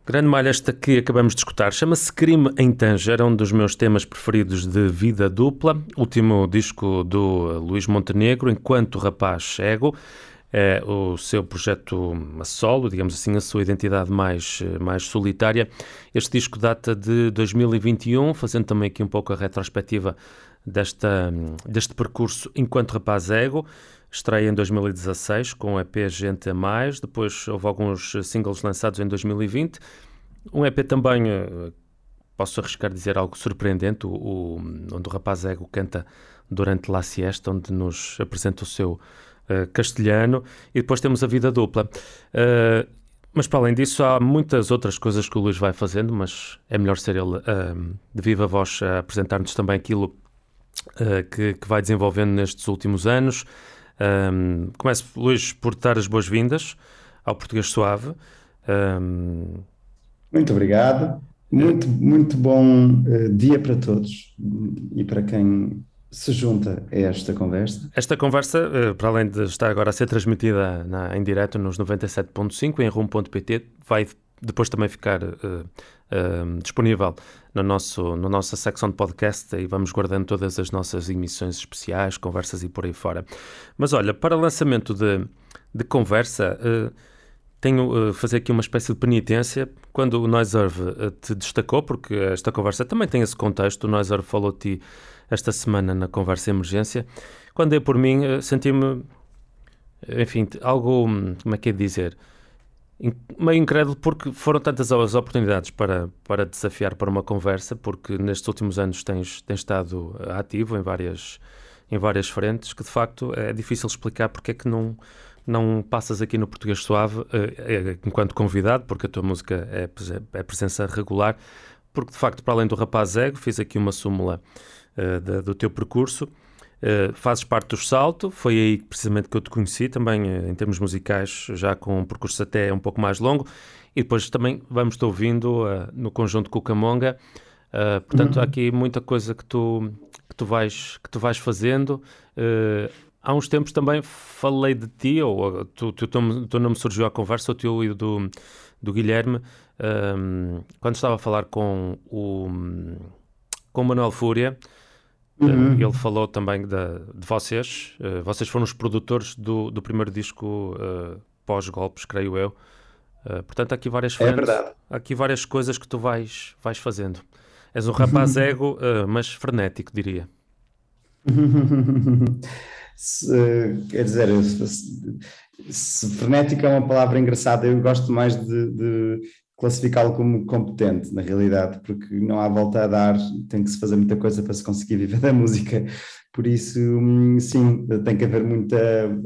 Grande malha esta que acabamos de escutar. Chama-se Crime em Tanger, é um dos meus temas preferidos de Vida Dupla. Último disco do Luís Montenegro, Enquanto Rapaz Cego. É o seu projeto a solo, digamos assim, a sua identidade mais solitária. Este disco data de 2021, fazendo também aqui um pouco a retrospectiva deste percurso Enquanto Rapaz Ego. Estreia em 2016 com o EP Gente a Mais, depois houve alguns singles lançados em 2020. Um EP também, posso arriscar dizer algo surpreendente, onde o Rapaz Ego canta durante La Siesta, onde nos apresenta o seu castelhano, e depois temos a Vida Dupla. Mas para além disso há muitas outras coisas que o Luís vai fazendo, mas é melhor ser ele de viva voz a apresentar-nos também aquilo que vai desenvolvendo nestes últimos anos. Começo, Luís, por dar as boas-vindas ao Português Suave. Muito obrigado. Muito bom dia para todos e para quem se junta a esta conversa. Esta conversa, para além de estar agora a ser transmitida em direto nos 97.5 em rum.pt, vai depois também ficar disponível na nossa secção de podcast, e vamos guardando todas as nossas emissões especiais, conversas e por aí fora. Mas olha, para o lançamento de conversa, tenho fazer aqui uma espécie de penitência. Quando o Noiserve te destacou, porque esta conversa também tem esse contexto, o Noiserve falou de ti esta semana na conversa emergência. Quando dei por mim, senti-me, enfim, algo, como é que é de dizer, meio incrédulo, porque foram tantas as oportunidades para desafiar para uma conversa, porque nestes últimos anos tens estado ativo em várias frentes, que de facto é difícil explicar porque é que não passas aqui no Português Suave enquanto convidado, porque a tua música é presença regular, porque de facto, para além do Rapaz Ego, fiz aqui uma súmula do teu percurso. Fazes parte do Salto, foi aí precisamente que eu te conheci, também em termos musicais, já com um percurso até um pouco mais longo, e depois também vamos-te ouvindo no conjunto Cucamonga. Portanto, há Uhum. aqui muita coisa que tu vais fazendo. Há uns tempos também falei de ti, ou o teu nome surgiu à conversa, o teu e o do Guilherme, quando estava a falar com o Manuel Fúria. Ele Uhum. falou também de vocês. Vocês foram os produtores do primeiro disco pós-golpes, creio eu. Portanto, há aqui várias É frentes, verdade. há aqui várias coisas que tu vais fazendo. És um rapaz ego, mas frenético, diria. Quer dizer, se frenético é uma palavra engraçada, eu gosto mais de classificá-lo como competente, na realidade, porque não há volta a dar, tem que se fazer muita coisa para se conseguir viver da música. Por isso, sim, tem que haver muita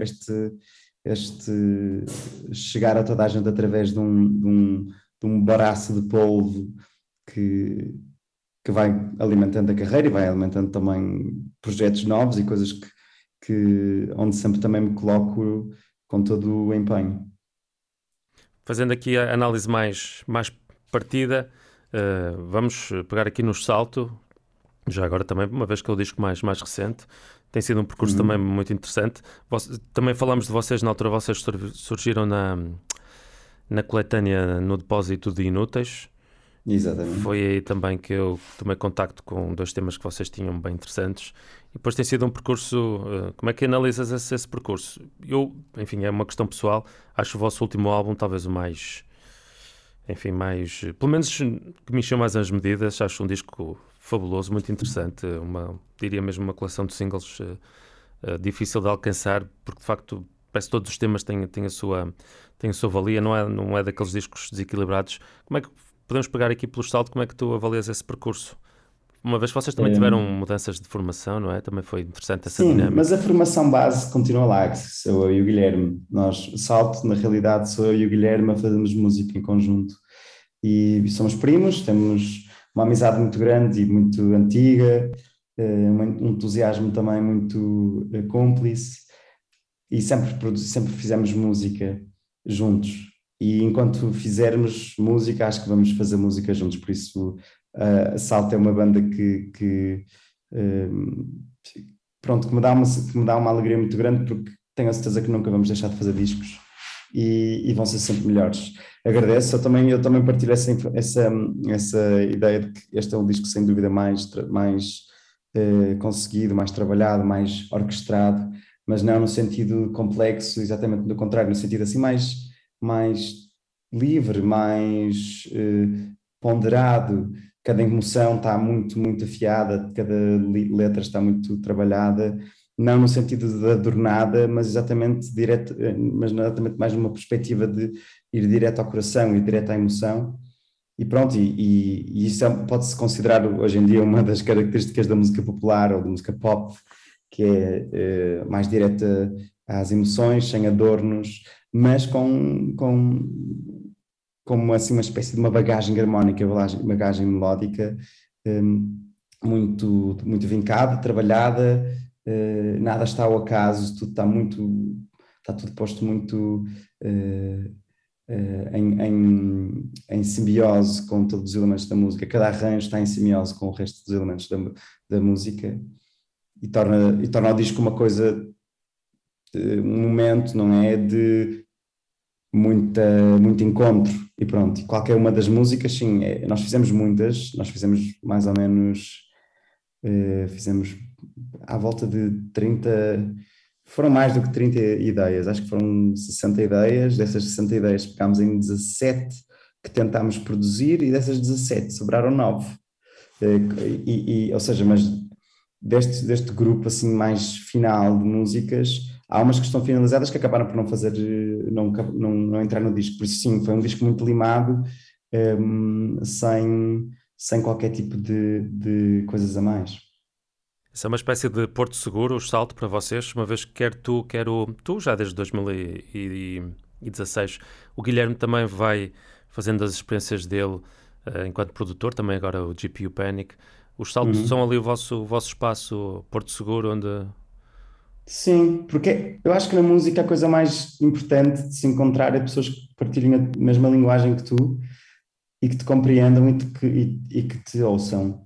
este chegar a toda a gente através de um baraço de polvo que, que vai alimentando a carreira e vai alimentando também projetos novos e coisas onde sempre também me coloco com todo o empenho. Fazendo aqui a análise mais partida, vamos pegar aqui no Salto, já agora também, uma vez que é o disco mais recente. Tem sido um percurso também Uhum. muito interessante. Também falamos de vocês, na altura vocês surgiram na coletânea No Depósito de Inúteis. Exatamente. Foi aí também que eu tomei contacto com dois temas que vocês tinham bem interessantes. E depois tem sido um percurso. Como é que analisas esse percurso? Enfim, é uma questão pessoal. Acho o vosso último álbum talvez o mais. Enfim, pelo menos que me encheu mais as medidas. Acho um disco fabuloso, muito interessante. Diria mesmo uma coleção de singles difícil de alcançar, porque de facto parece que todos os temas têm a sua valia. Não é daqueles discos desequilibrados. Como é que podemos pegar aqui pelo salto? Como é que tu avalias esse percurso? Uma vez vocês também tiveram mudanças de formação, não é? Também foi interessante essa Sim, mas dinâmica. a formação base continua lá, que sou eu e o Guilherme. Nós, Salto, na realidade, sou eu e o Guilherme a fazermos música em conjunto. E somos primos, temos uma amizade muito grande e muito antiga, um entusiasmo também muito cúmplice, e sempre fizemos música juntos. E enquanto fizermos música, acho que vamos fazer música juntos. Por isso, a Salto é uma banda eh, pronto, que me dá uma alegria muito grande, porque tenho a certeza que nunca vamos deixar de fazer discos. e vão ser sempre melhores. Agradeço, eu também partilho essa ideia de que este é um disco sem dúvida mais conseguido, mais trabalhado, mais orquestrado, mas não no sentido complexo, exatamente do contrário, no sentido assim mais livre, mais ponderado. Cada emoção está muito afiada, cada letra está muito trabalhada, não no sentido de adornada, mas exatamente direto, mas exatamente mais numa perspectiva de ir direto ao coração, ir direto à emoção. E pronto, e isso pode-se considerar hoje em dia uma das características da música popular ou da música pop, que é mais direta às emoções, sem adornos, mas com assim, uma espécie de uma bagagem harmónica, bagagem melódica, muito vincada, trabalhada, nada está ao acaso, tudo está tudo posto muito em simbiose com todos os elementos da música. Cada arranjo está em simbiose com o resto dos elementos da música e torna o disco uma coisa, um momento, não é, de muito encontro. E pronto, e qualquer uma das músicas, sim, nós fizemos muitas, nós fizemos mais ou menos, fizemos à volta de 30, foram mais do que 30 ideias, acho que foram 60 ideias, dessas 60 ideias pegámos em 17 que tentámos produzir e dessas 17 sobraram 9. Ou seja, mas deste grupo assim mais final de músicas, há umas que estão finalizadas que acabaram por não fazer, não entrar no disco, por isso sim, foi um disco muito limado, sem qualquer tipo de coisas a mais. Isso é uma espécie de porto seguro, o Salto, para vocês, uma vez que quer tu, já desde 2016, o Guilherme também vai fazendo as experiências dele enquanto produtor, também agora o GPU Panic. Os Saltos são ali o vosso espaço, porto seguro, onde... Sim, porque eu acho que na música a coisa mais importante de se encontrar é pessoas que partilhem a mesma linguagem que tu e que te compreendam e que te ouçam.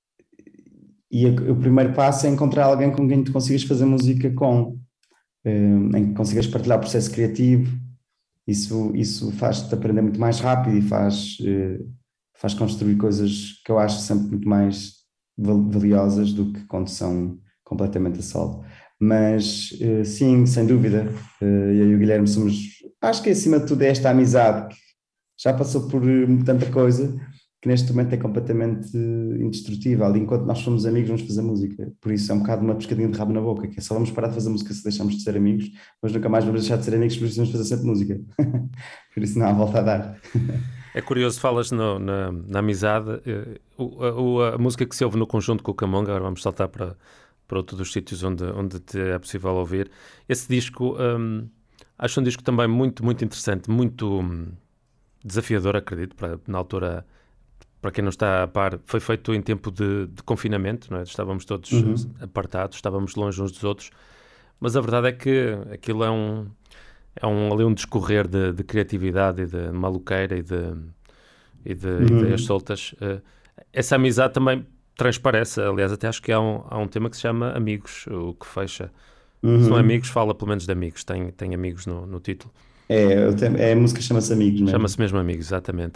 E o primeiro passo é encontrar alguém com quem tu consigas fazer música em que consigas partilhar o processo criativo. Isso faz-te aprender muito mais rápido e faz construir coisas que eu acho sempre muito mais valiosas do que quando são completamente a solo. Mas sim, sem dúvida, eu e o Guilherme acho que acima de tudo é esta amizade que já passou por tanta coisa que neste momento é completamente indestrutível. Enquanto nós somos amigos, vamos fazer música. Por isso é um bocado uma pescadinha de rabo na boca, que é só vamos parar de fazer música se deixarmos de ser amigos, mas nunca mais vamos deixar de ser amigos, por isso vamos fazer sempre música. Por isso não há volta a dar. É curioso, falas na amizade, a música que se ouve no conjunto com o Camonga, agora vamos saltar para outro dos sítios onde te é possível ouvir. Esse disco, acho um disco também muito interessante, muito desafiador, acredito, na altura... Para quem não está a par, foi feito em tempo de confinamento, não é? Estávamos todos apartados, estávamos longe uns dos outros, mas a verdade é que aquilo ali um discorrer de criatividade e de maluqueira e de ideias soltas. Essa amizade também transparece, aliás, até acho que há um tema que se chama Amigos, o que fecha. Se não é Amigos, fala pelo menos de Amigos, tem Amigos no título. A música chama-se Amigos, não é? Chama-se mesmo Amigos, exatamente.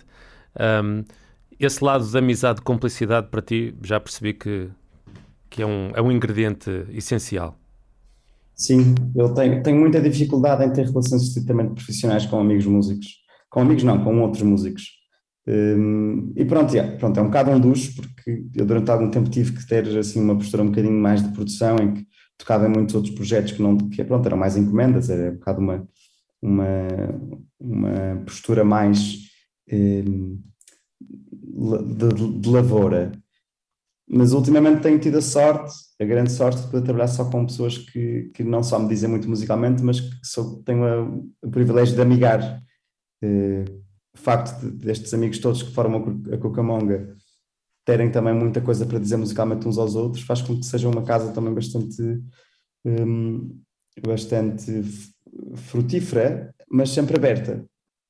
Esse lado de amizade, de complicidade, para ti, já percebi que é um ingrediente essencial. Sim, eu tenho muita dificuldade em ter relações estritamente profissionais com amigos músicos. Com amigos não, com outros músicos. E pronto, é um bocado um luxo, porque eu durante algum tempo tive que ter assim, uma postura um bocadinho mais de produção, em que tocava em muitos outros projetos pronto, eram mais encomendas, era um bocado uma postura mais... de lavoura, mas ultimamente tenho tido a grande sorte de poder trabalhar só com pessoas que não só me dizem muito musicalmente, mas que tenho o privilégio de amigar. O facto destes amigos todos que formam a Cucamonga terem também muita coisa para dizer musicalmente uns aos outros faz com que seja uma casa também bastante frutífera, mas sempre aberta.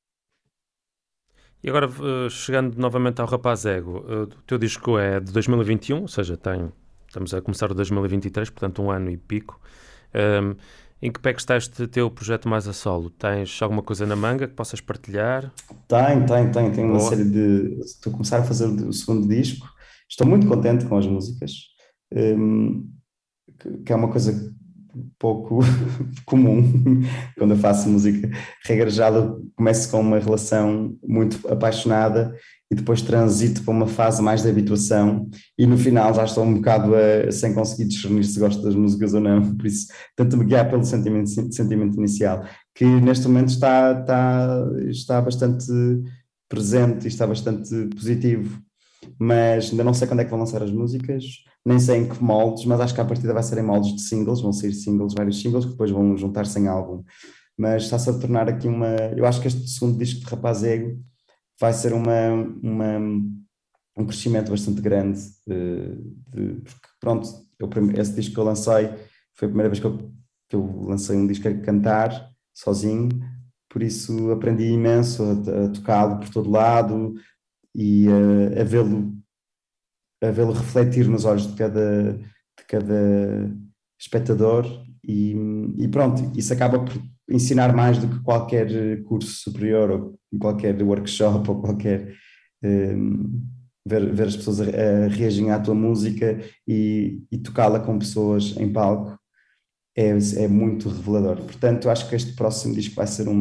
E agora, chegando novamente ao Rapaz Ego, o teu disco é de 2021, ou seja, estamos a começar o 2023, portanto um ano e pico. em que pé que está este teu projeto mais a solo? Tens alguma coisa na manga que possas partilhar? Tenho uma Boa. série de. Estou a começar a fazer o segundo disco. Estou muito contente com as músicas, hum, que é uma coisa pouco comum quando eu faço música. Regra geral, eu começo com uma relação muito apaixonada e depois transito para uma fase mais de habituação e no final já estou um bocado sem conseguir discernir se gosto das músicas ou não, por isso tento-me guiar pelo sentimento inicial, que neste momento está bastante presente e está bastante positivo, mas ainda não sei quando é que vão lançar as músicas, nem sei em que moldes, mas acho que a partida vai ser em moldes de singles, vão sair singles, vários singles que depois vão juntar-se em álbum, mas está-se a tornar aqui uma... Eu acho que este segundo disco de Rapaz Ego vai ser um crescimento bastante grande, porque pronto, esse disco que eu lancei foi a primeira vez que eu lancei um disco a cantar, sozinho, por isso aprendi imenso a tocá-lo por todo lado e a vê-lo refletir nos olhos de cada espectador e pronto, isso acaba por ensinar mais do que qualquer curso superior ou qualquer workshop ou qualquer ver as pessoas a reagirem à tua música e tocá-la com pessoas em palco é muito revelador. Portanto, eu acho que este próximo disco vai ser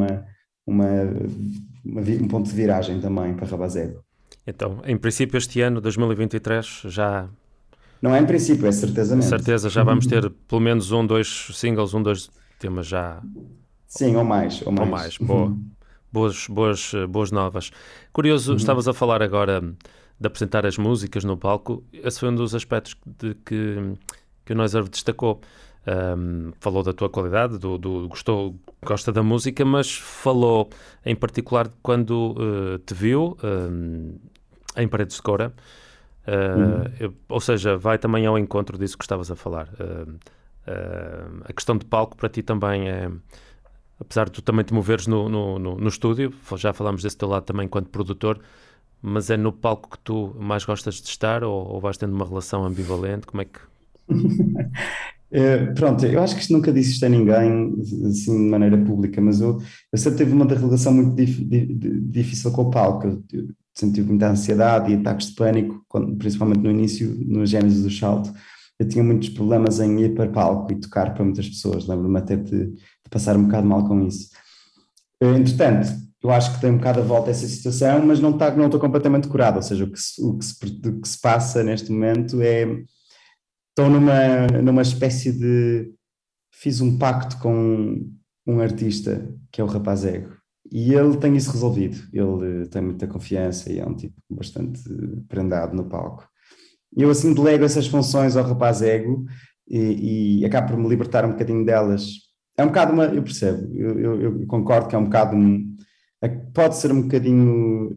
um ponto de viragem também para Rabazego. Então, em princípio, este ano, 2023, já... Não é em princípio, é certezamente. certeza, já vamos ter pelo menos dois singles, dois temas já... Sim, ou mais. Ou mais, boa. Boas novas. Curioso, estavas a falar agora de apresentar as músicas no palco. Esse foi um dos aspectos que o Noiserve destacou. Falou da tua qualidade, gosta da música, mas falou em particular quando te viu em Paredes de Coura. Ou seja, vai também ao encontro disso que estavas a falar. A questão de palco para ti também é... Apesar de tu também te moveres no estúdio, já falámos desse teu lado também enquanto produtor, mas é no palco que tu mais gostas de estar ou vais tendo uma relação ambivalente? Como é que... Pronto, eu acho que isto nunca disse isto a ninguém, assim, de maneira pública, mas eu sempre tive uma relação muito difícil com o palco. Eu senti muita ansiedade e ataques de pânico, principalmente no início, no Gênesis do Salto. Eu tinha muitos problemas em ir para palco e tocar para muitas pessoas, lembro-me até de passar um bocado mal com isso. Entretanto, eu acho que dei um bocado a volta a essa situação, mas não estou completamente curado, ou seja, o que se passa neste momento é... Estou numa espécie de... Fiz um pacto com um artista, que é o Rapaz Ego, e ele tem isso resolvido, ele tem muita confiança e é um tipo bastante prendado no palco. E eu assim delego essas funções ao Rapaz Ego e acabo por me libertar um bocadinho delas. É um bocado eu percebo, eu concordo que é um bocado... pode ser um bocadinho...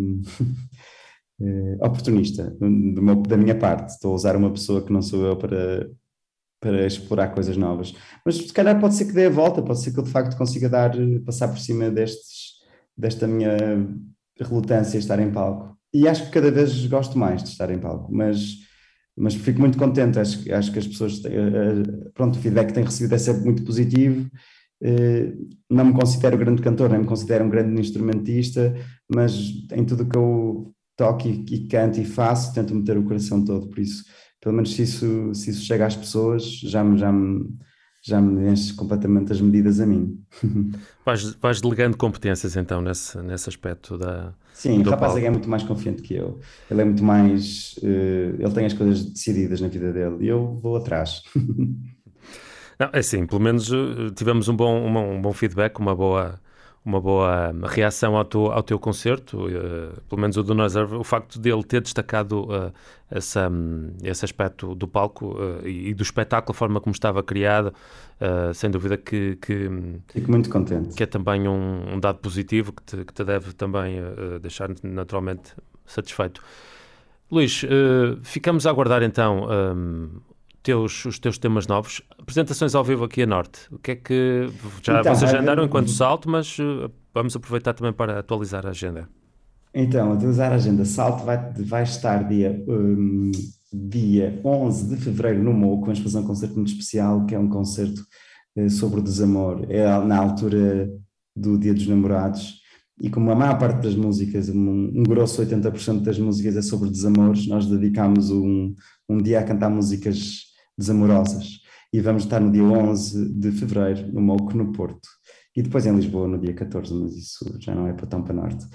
oportunista da minha parte. Estou a usar uma pessoa que não sou eu para explorar coisas novas, mas se calhar pode ser que dê a volta, pode ser que eu de facto consiga passar por cima desta minha relutância a estar em palco, e acho que cada vez gosto mais de estar em palco, mas fico muito contente, acho que as pessoas pronto, o feedback que tenho recebido é sempre muito positivo. Não me considero grande cantor, nem me considero um grande instrumentista, mas em tudo que eu toco e canto e faço, tento meter o coração todo, por isso, pelo menos se isso chega às pessoas, já me enche completamente as medidas a mim. Vais delegando competências então nesse aspecto Sim, o do rapaz palco. é muito mais confiante que eu, ele é muito mais, ele tem as coisas decididas na vida dele e eu vou atrás. Não, é assim, pelo menos tivemos um bom feedback, uma boa reação ao teu concerto, pelo menos o do Noiserve, o facto dele ter destacado esse aspecto do palco e do espetáculo, a forma como estava criado, sem dúvida que Fico muito contente. Que é também um dado positivo que te deve também deixar naturalmente satisfeito. Luís, ficamos a aguardar então os teus temas novos, apresentações ao vivo aqui a Norte. O que é que vocês já andaram enquanto Salto, mas vamos aproveitar também para atualizar a agenda. Então, atualizar a agenda. Salto vai estar dia 11 de fevereiro no MOC. Vamos fazer um concerto muito especial, que é um concerto sobre o desamor. É na altura do Dia dos Namorados, e como a maior parte das músicas, um grosso 80% das músicas é sobre desamores, nós dedicámos um dia a cantar músicas desamorosas. E vamos estar no dia 11 de fevereiro, no MOC, no Porto. E depois em Lisboa, no dia 14, mas isso já não é para tão para norte.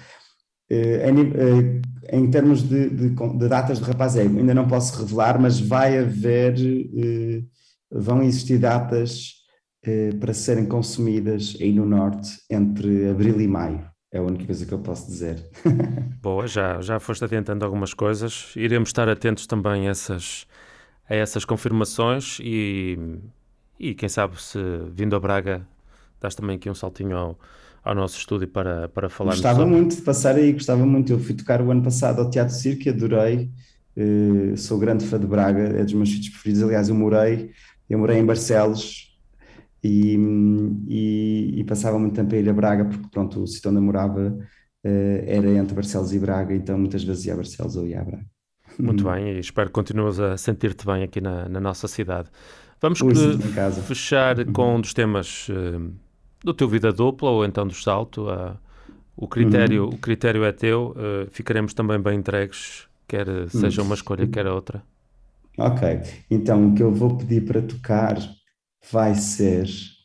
Em termos de datas de Rapazeiro, ainda não posso revelar, mas vai haver, vão existir datas para serem consumidas aí no Norte entre abril e maio. É a única coisa que eu posso dizer. Boa, já foste adiantando algumas coisas. Iremos estar atentos também a essas confirmações e quem sabe se vindo a Braga dás também aqui um saltinho ao nosso estúdio para falarmos Gostava sobre. muito de passar aí, gostava muito. Eu fui tocar o ano passado ao Teatro Circo e adorei. Sou grande fã de Braga, é dos meus sítios preferidos. Aliás, eu morei em Barcelos e, e passava muito tempo a ir a Braga, porque pronto, o sítio onde eu morava era entre Barcelos e Braga, então muitas vezes ia a Barcelos ou ia a Braga. Muito bem, e espero que continues a sentir-te bem aqui na nossa cidade. Vamos Ui, sinto-me em casa. fechar com um dos temas do teu Vida Dupla ou então do Salto. O critério é teu, ficaremos também bem entregues, quer seja uma escolha, quer a outra. Ok, então o que eu vou pedir para tocar vai ser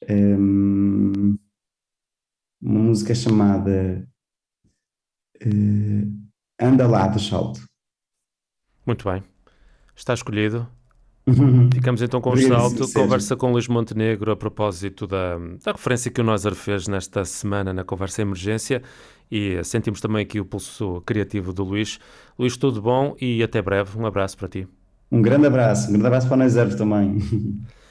uma música chamada Anda Lá do Salto. Muito bem, está escolhido. Ficamos então com o Obrigadíssimo, Salto. Sérgio. Conversa com Luís Montenegro a propósito da referência que o Noiser fez nesta semana na Conversa Emergência e sentimos também aqui o pulso criativo do Luís. Luís, tudo bom e até breve. Um abraço para ti. Um grande abraço para o Nós também.